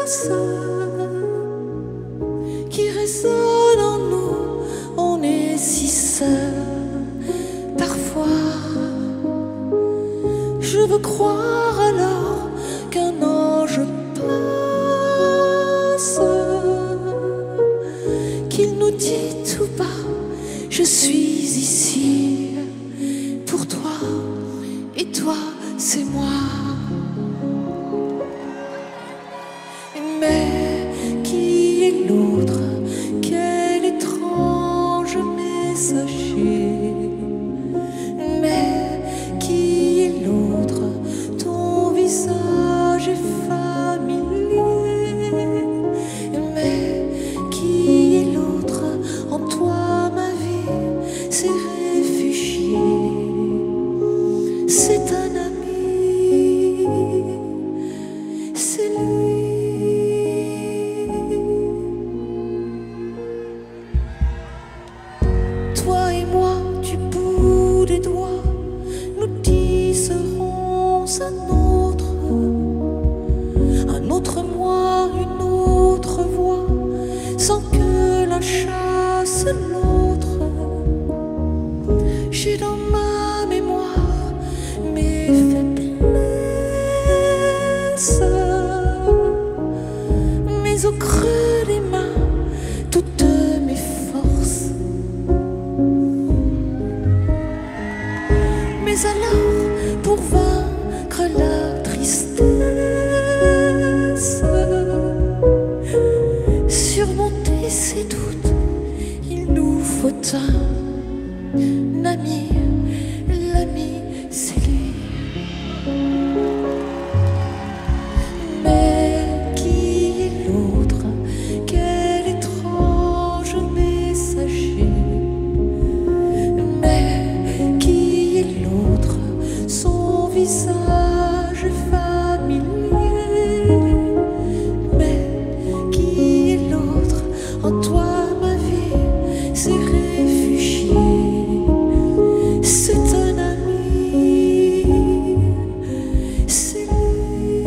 qui résonne en nous. On est si seul. Parfois, je veux croire alors qu'un ange passe, qu'il nous dit tout bas: je suis ici pour toi, et toi c'est moi. Mais qui est l'autre? Quel étrange messager? Mais qui est l'autre? Ton visage est familier. Mais qui est l'autre? En toi ma vie s'est réfugiée. C'est un ami, c'est lui. Toi et moi, du bout des doigts, nous tisserons un autre moi, une autre voix, sans que la chasse l'autre. J'ai dans ma mémoire mes faiblesses, mais au creux des mains toutes mes forces. Mais alors, pour vaincre la tristesse, surmonter ces doutes, il nous faut un ami. L'ami, c'est lui. Mais qui est l'autre? Quel étrange messager? Mais qui est l'autre? Son visage familier. Mais qui est l'autre? En toi ma vie s'est réfugiée. C'est un ami, c'est lui.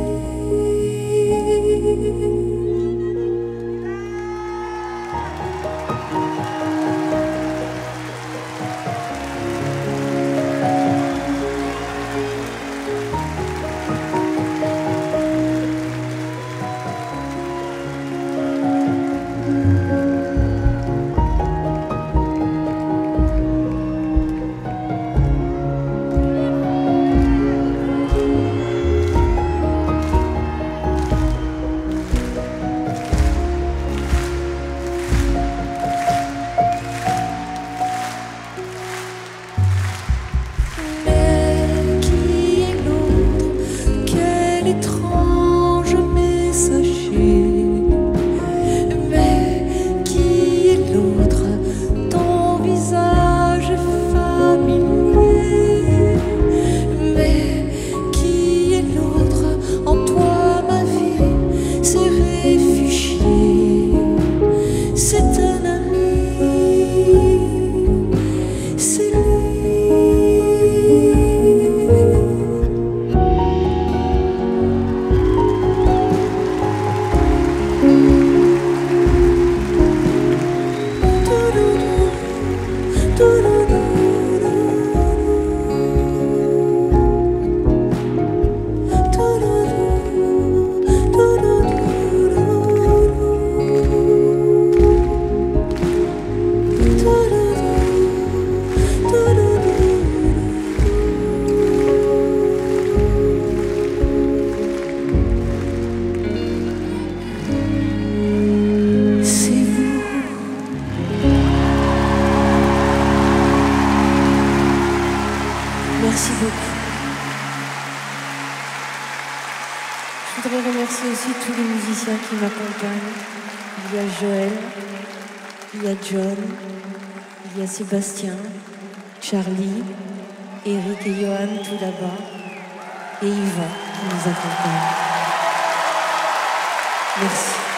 Étrange messager. Mais qui est l'autre? Ton visage familier. Mais qui est l'autre? En toi ma vie s'est réfugiée. C'est un ami, c'est lui. Merci beaucoup. Je voudrais remercier aussi tous les musiciens qui m'accompagnent. Il y a Joël, il y a John, il y a Sébastien, Charlie, Eric et Johan tout là-bas, et Yvan qui nous accompagne. Merci.